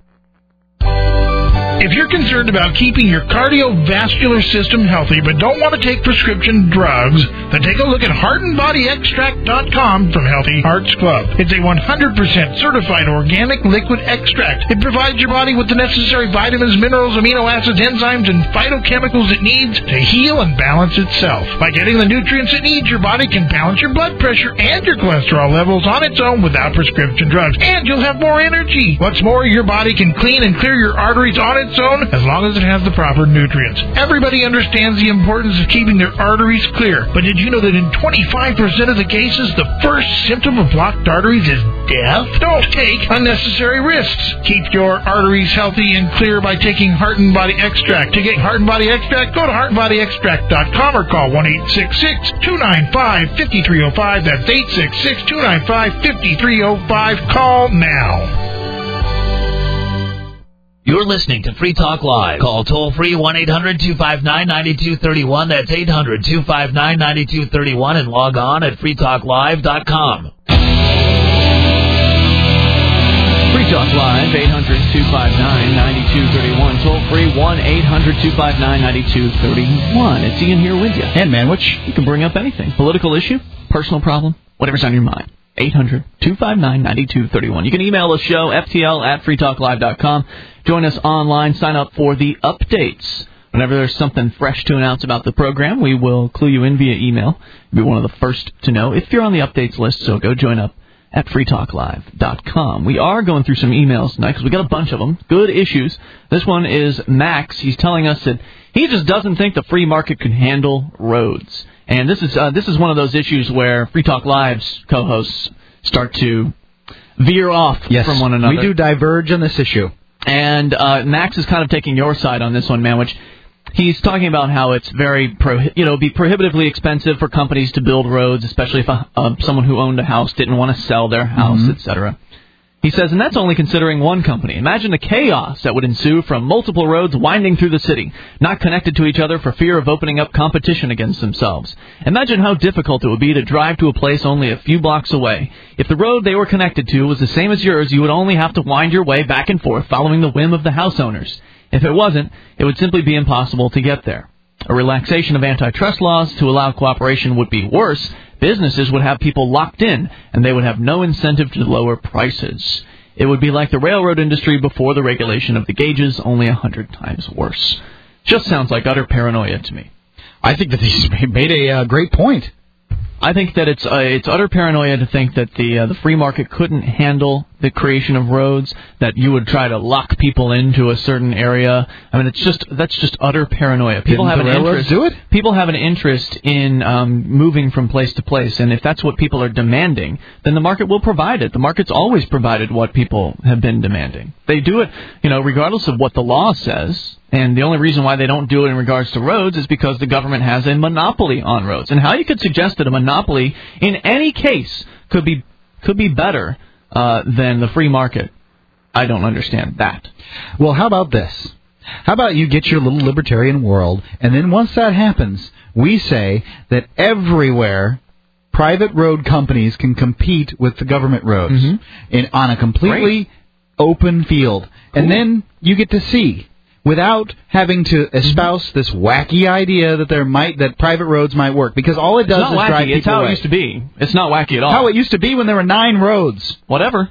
If you're concerned about keeping your cardiovascular system healthy but don't want to take prescription drugs, then take a look at HeartandBodyExtract.com from Healthy Hearts Club. It's a 100% certified organic liquid extract. It provides your body with the necessary vitamins, minerals, amino acids, enzymes, and phytochemicals it needs to heal and balance itself. By getting the nutrients it needs, your body can balance your blood pressure and your cholesterol levels on its own without prescription drugs, and you'll have more energy. What's more, your body can clean and clear your arteries on its own as long as it has the proper nutrients. Everybody understands the importance of keeping their arteries clear, but did you know that in 25% of the cases, the first symptom of blocked arteries is death? Don't take unnecessary risks. Keep your arteries healthy and clear by taking Heart and Body Extract. To get Heart and Body Extract, go to heartandbodyextract.com or call 1-866-295-5305. That's 866-295-5305. Call now. You're listening to Free Talk Live. Call toll-free 1-800-259-9231. That's 800-259-9231 and log on at freetalklive.com. Free Talk Live, 800-259-9231. Toll-free 1-800-259-9231. It's Ian here with you. And Manwich, you can bring up anything. Political issue, personal problem, whatever's on your mind. 800-259-9231. You can email the show, ftl@freetalklive.com. Join us online. Sign up for the updates. Whenever there's something fresh to announce about the program, we will clue you in via email. You'll be one of the first to know if you're on the updates list, so go join up at freetalklive.com. We are going through some emails tonight because we got a bunch of them. Good issues. This one is Max. He's telling us that he just doesn't think the free market can handle roads. And this is one of those issues where Free Talk Live's co-hosts start to veer off from one another. We do diverge on this issue. And Max is kind of taking your side on this one, man, which he's talking about how it's very, be prohibitively expensive for companies to build roads, especially if someone who owned a house didn't want to sell their house, etc. He says, and that's only considering one company. Imagine the chaos that would ensue from multiple roads winding through the city, not connected to each other for fear of opening up competition against themselves. Imagine how difficult it would be to drive to a place only a few blocks away. If the road they were connected to was the same as yours, you would only have to wind your way back and forth following the whim of the house owners. If it wasn't, it would simply be impossible to get there. A relaxation of antitrust laws to allow cooperation would be worse. Businesses would have people locked in, and they would have no incentive to lower prices. It would be like the railroad industry before the regulation of the gauges, only 100 times worse. Just sounds like utter paranoia to me. I think that he's made a great point. I think that it's utter paranoia to think that the free market couldn't handle the creation of roads, that you would try to lock people into a certain area. I mean, that's just utter paranoia. People have an interest. Do it? People have an interest in moving from place to place, and if that's what people are demanding, then the market will provide it. The market's always provided what people have been demanding. They do it, regardless of what the law says. And the only reason why they don't do it in regards to roads is because the government has a monopoly on roads. And how you could suggest that a monopoly in any case could be better than the free market, I don't understand that. Well, how about this? How about you get your little libertarian world, and then once that happens, we say that everywhere private road companies can compete with the government roads on a completely open field. And then you get to see, without having to espouse this wacky idea that private roads might work, because all it does is drive people away. It's how it used to be. It's not wacky at all. How it used to be when there were 9 roads. Whatever.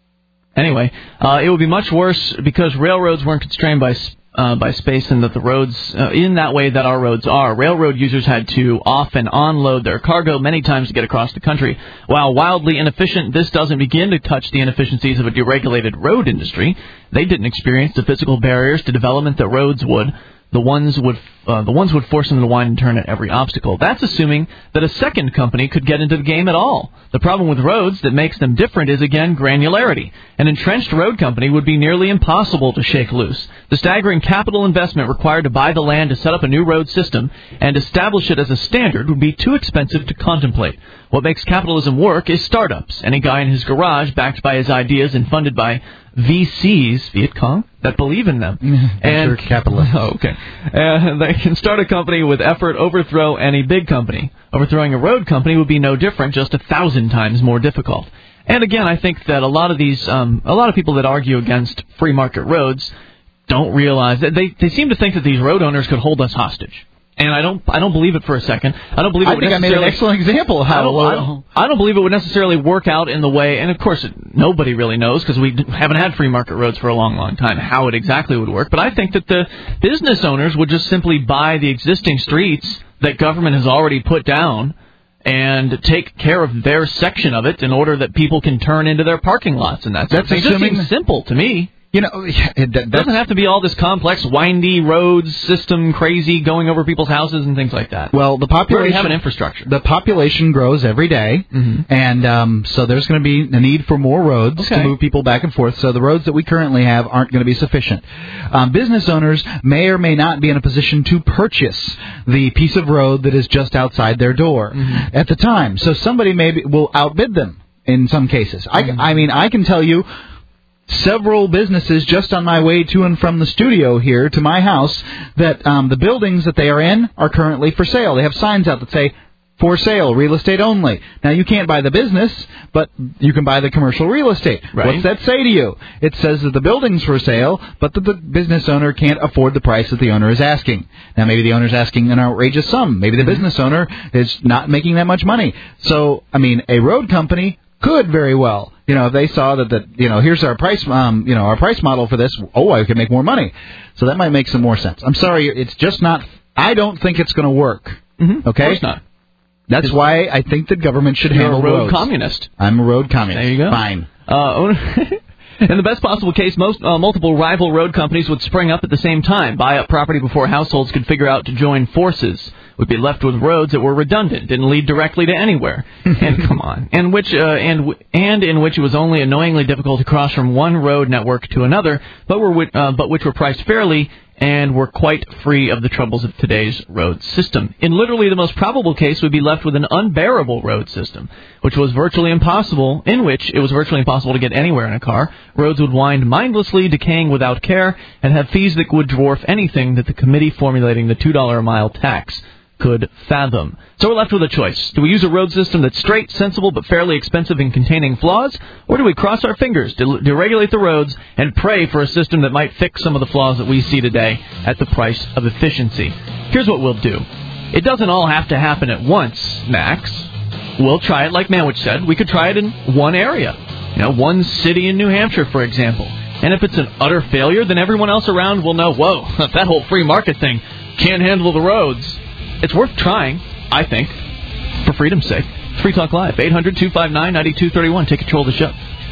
Anyway, it would be much worse because railroads weren't constrained by space, and that the roads, in that way that our roads are. Railroad users had to off and onload their cargo many times to get across the country. While wildly inefficient, this doesn't begin to touch the inefficiencies of a deregulated road industry. They didn't experience the physical barriers to development that roads would. The ones would force them to wind and turn at every obstacle. That's assuming that a second company could get into the game at all. The problem with roads that makes them different is, again, granularity. An entrenched road company would be nearly impossible to shake loose. The staggering capital investment required to buy the land to set up a new road system and establish it as a standard would be too expensive to contemplate. What makes capitalism work is startups. Any guy in his garage, backed by his ideas and funded by VCs, Viet Cong, that believe in them. And capitalists. Oh, okay. They can start a company with effort, overthrow any big company. Overthrowing a road company would be no different, just 1,000 times more difficult. And again, I think that a lot of people that argue against free market roads don't realize that they seem to think that these road owners could hold us hostage. And I don't believe it for a second. I don't believe it would necessarily. I think I made an excellent example of how. I don't believe it would necessarily work out in the way, and of course nobody really knows because we haven't had free market roads for a long, long time, how it exactly would work. But I think that the business owners would just simply buy the existing streets that government has already put down and take care of their section of it in order that people can turn into their parking lots and that sort of thing. It just seems simple to me. It doesn't have to be all this complex, windy roads system, crazy, going over people's houses and things like that. Well, the population... We already have an infrastructure. The population grows every day, and so there's going to be a need for more roads to move people back and forth, so the roads that we currently have aren't going to be sufficient. Business owners may or may not be in a position to purchase the piece of road that is just outside their door at the time, so somebody will outbid them in some cases. I mean, I can tell you several businesses just on my way to and from the studio here to my house that the buildings that they are in are currently for sale. They have signs out that say, for sale, real estate only. Now, you can't buy the business, but you can buy the commercial real estate. Right. What's that say to you? It says that the building's for sale, but that the business owner can't afford the price that the owner is asking. Now, maybe the owner's asking an outrageous sum. Maybe the business owner is not making that much money. So, I mean, a road company could very well, if they saw that here's our price, our price model for this, I can make more money. So that might make some more sense. I'm sorry, it's just not, I don't think it's going to work. Okay? Of course not. That's why I think the government should handle roads. You're a road communist. I'm a road communist. There you go. Fine. In the best possible case, multiple rival road companies would spring up at the same time, buy up property before households could figure out to join forces. We'd be left with roads that were redundant, didn't lead directly to anywhere, and come on, in which it was only annoyingly difficult to cross from one road network to another, but which were priced fairly and we're quite free of the troubles of today's road system. In literally the most probable case, we'd be left with an unbearable road system, in which it was virtually impossible to get anywhere in a car. Roads would wind mindlessly, decaying without care, and have fees that would dwarf anything that the committee formulating the $2 a mile tax could fathom. So we're left with a choice. Do we use a road system that's straight, sensible, but fairly expensive and containing flaws? Or do we cross our fingers, deregulate the roads, and pray for a system that might fix some of the flaws that we see today at the price of efficiency? Here's what we'll do. It doesn't all have to happen at once, Max. We'll try it like Manwich said. We could try it in one area. One city in New Hampshire, for example. And if it's an utter failure, then everyone else around will know, whoa, that whole free market thing can't handle the roads. It's worth trying, I think, for freedom's sake. Free Talk Live, 800-259-9231. Take control of the show.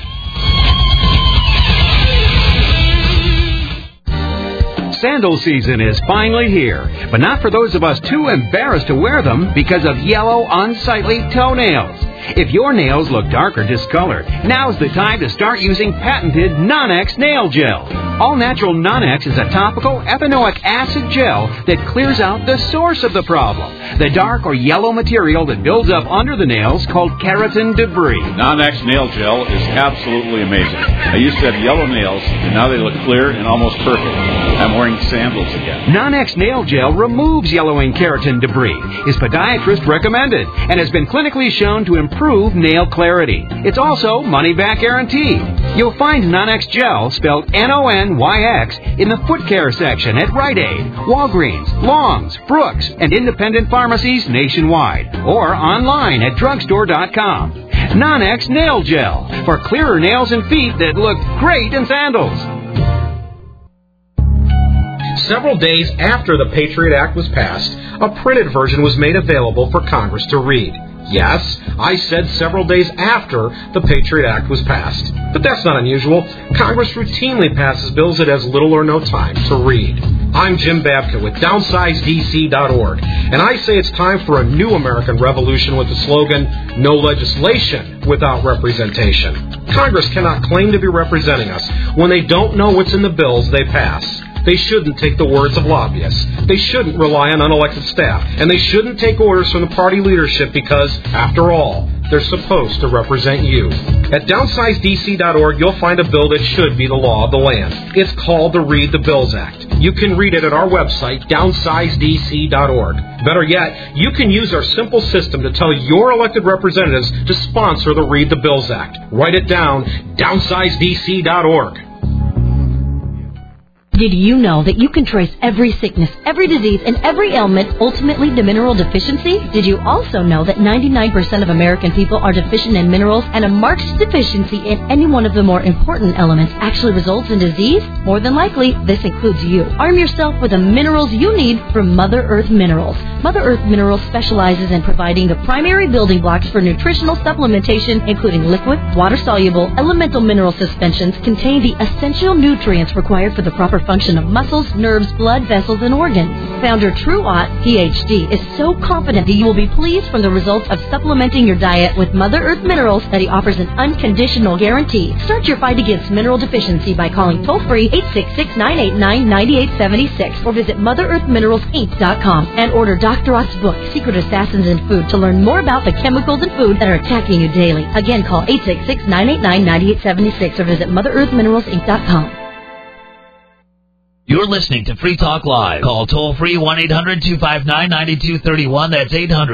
Sandal season is finally here, but not for those of us too embarrassed to wear them because of yellow, unsightly toenails. If your nails look dark or discolored, now's the time to start using patented Non-X Nail Gel. All-Natural Non-X is a topical ethanoic acid gel that clears out the source of the problem, the dark or yellow material that builds up under the nails called keratin debris. Non-X Nail Gel is absolutely amazing. I used to have yellow nails, and now they look clear and almost perfect. I'm wearing sandals again. Non-X Nail Gel removes yellowing keratin debris, is podiatrist recommended, and has been clinically shown to improve nail clarity. It's also money-back guaranteed. You'll find Non-X Gel, spelled N-O-N-Y-X, in the foot care section at Rite Aid, Walgreens, Long's, Brooks, and independent pharmacies nationwide, or online at drugstore.com. Non-X Nail Gel, for clearer nails and feet that look great in sandals. Several days after the Patriot Act was passed, a printed version was made available for Congress to read. Yes, I said several days after the Patriot Act was passed. But that's not unusual. Congress routinely passes bills it has little or no time to read. I'm Jim Babka with DownsizeDC.org, and I say it's time for a new American revolution with the slogan, no legislation without representation. Congress cannot claim to be representing us when they don't know what's in the bills they pass. They shouldn't take the words of lobbyists. They shouldn't rely on unelected staff. And they shouldn't take orders from the party leadership because, after all, they're supposed to represent you. At DownsizeDC.org, you'll find a bill that should be the law of the land. It's called the Read the Bills Act. You can read it at our website, DownsizeDC.org. Better yet, you can use our simple system to tell your elected representatives to sponsor the Read the Bills Act. Write it down, DownsizeDC.org. Did you know that you can trace every sickness, every disease, and every ailment ultimately to mineral deficiency? Did you also know that 99% of American people are deficient in minerals, and a marked deficiency in any one of the more important elements actually results in disease? More than likely, this includes you. Arm yourself with the minerals you need from Mother Earth Minerals. Mother Earth Minerals specializes in providing the primary building blocks for nutritional supplementation, including liquid, water-soluble, elemental mineral suspensions, contain the essential nutrients required for the proper function of muscles, nerves, blood vessels, and organs. Founder True Ott, PhD, is so confident that you will be pleased from the results of supplementing your diet with Mother Earth Minerals that he offers an unconditional guarantee. Start your fight against mineral deficiency by calling toll-free 866-989-9876 or visit MotherEarthMineralsInc.com and order Dr. Ott's book, Secret Assassins in Food, to learn more about the chemicals in food that are attacking you daily. Again, call 866-989-9876 or visit MotherEarthMineralsInc.com. You're listening to Free Talk Live. Call toll-free 1-800-259-9231. That's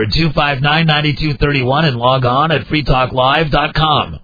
800-259-9231 and log on at freetalklive.com.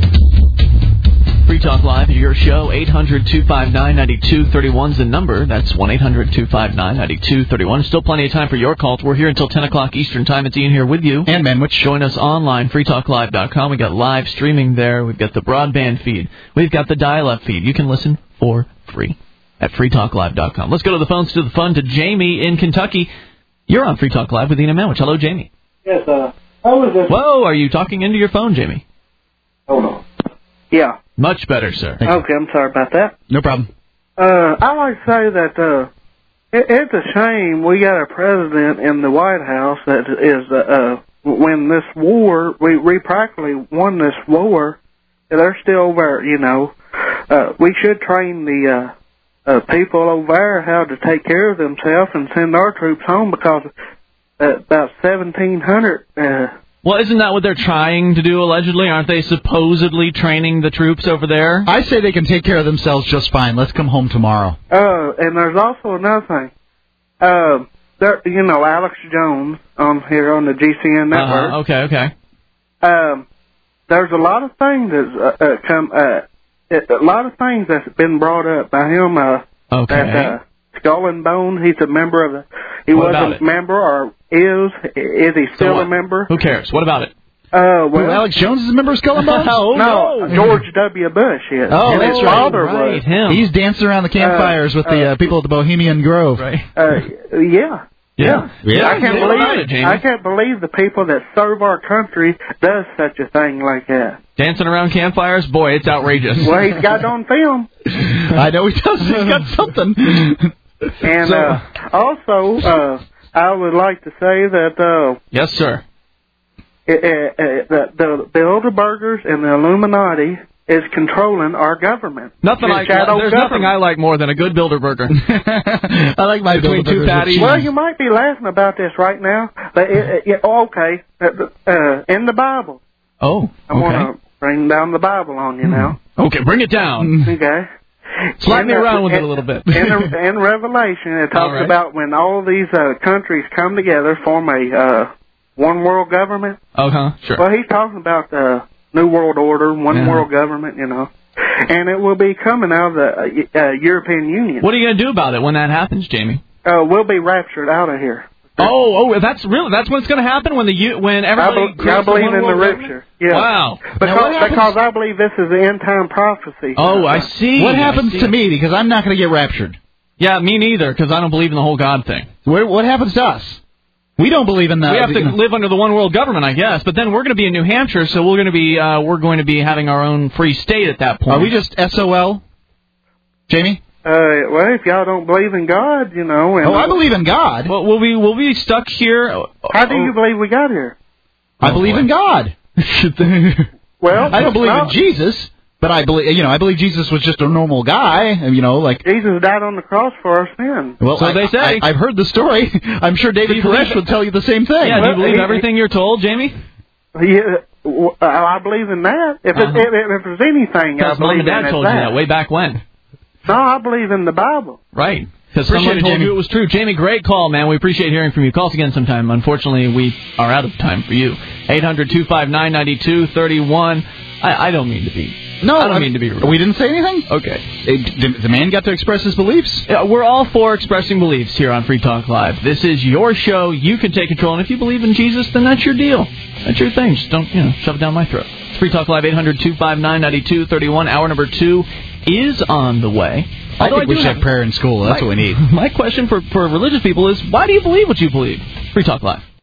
Free Talk Live, your show, 800-259-9231 is the number. That's 1-800-259-9231. Still plenty of time for your calls. We're here until 10 o'clock Eastern Time. It's Ian here with you. And Manwich. Join us online, freetalklive.com. We got live streaming there. We've got the broadband feed. We've got the dial-up feed. You can listen for free at freetalklive.com. Let's go to the phones to the fun to Jamie in Kentucky. You're on Free Talk Live with Ian and Manwich. Hello, Jamie. Yes, I was just... Whoa, are you talking into your phone, Jamie? Hold on. Yeah. Much better, sir. Okay, I'm sorry about that. No problem. I like to say that it's a shame we got a president in the White House that is, when this war, we practically won this war, they're still there, you know. We should train the people over there how to take care of themselves and send our troops home because about 1,700. Well, isn't that what they're trying to do, allegedly? Aren't they supposedly training the troops over there? I say they can take care of themselves just fine. Let's come home tomorrow. And there's also another thing. There, you know, Alex Jones on here on the GCN network. Okay. There's a lot of things a lot of things that's been brought up by him. That, Skull and Bones, he's a member of the. He was a member, or is he still a member? Who cares? What about it? Well, Alex Jones is a member of Skull and Bones? No, George W. Bush is. Oh, that's his father was. Him. He's dancing around the campfires with the people at the Bohemian Grove. Right. Yeah. I can't believe the people that serve our country does such a thing like that. Dancing around campfires? Boy, it's outrageous. Well, he's got it on film. I know he does. He's got something. And also, I would like to say that... yes, sir. The Bilderbergers and the Illuminati is controlling our government. There's nothing I like more than a good Bilderberger. I like my between two patties. Well, you might be laughing about this right now, but in the Bible. Oh, okay. I want to bring down the Bible on you now. Okay, bring it down. Okay. Slide me around with it a little bit. In Revelation, it talks about when all these countries come together, form a one world government. Sure. Well, he's talking about the New World Order, one world government, you know. And it will be coming out of the European Union. What are you going to do about it when that happens, Jamie? We'll be raptured out of here. That's what's going to happen when everybody. I believe in the rapture. Yeah. Wow. Because I believe this is the end time prophecy. Oh, I see. What happens to me? Because I'm not going to get raptured. Yeah, me neither. Because I don't believe in the whole God thing. What happens to us? We don't believe in that. We have to live under the one world government, I guess. But then we're going to be in New Hampshire, so we're going to be having our own free state at that point. Are we just SOL, Jamie? Well, if y'all don't believe in God, you know. And I believe in God. Well, we'll be stuck here. How do you believe we got here? I believe in God. Well, I don't believe in Jesus. But I believe Jesus was just a normal guy, Jesus died on the cross for our sins. Well, so they say. I've heard the story. I'm sure David Koresh would tell you the same thing. Yeah, do you believe everything you're told, Jamie? Yeah, I believe in that. If there's anything, I believe in it. Mom and Dad told you that way back when. No, I believe in the Bible. Right. Because someone told you it was true. Jamie, great call, man. We appreciate hearing from you. Call us again sometime. Unfortunately, we are out of time for you. 800-259-9231. I don't mean to be... No, I don't mean to be rude. We didn't say anything? Okay. The man got to express his beliefs? Yeah, we're all for expressing beliefs here on Free Talk Live. This is your show. You can take control. And if you believe in Jesus, then that's your deal. That's your thing. Just don't, shove it down my throat. It's Free Talk Live, 800-259-9231. Hour number 2 is on the way. I think we should have prayer in school. That's what we need. My question for religious people is, why do you believe what you believe? Free Talk Live.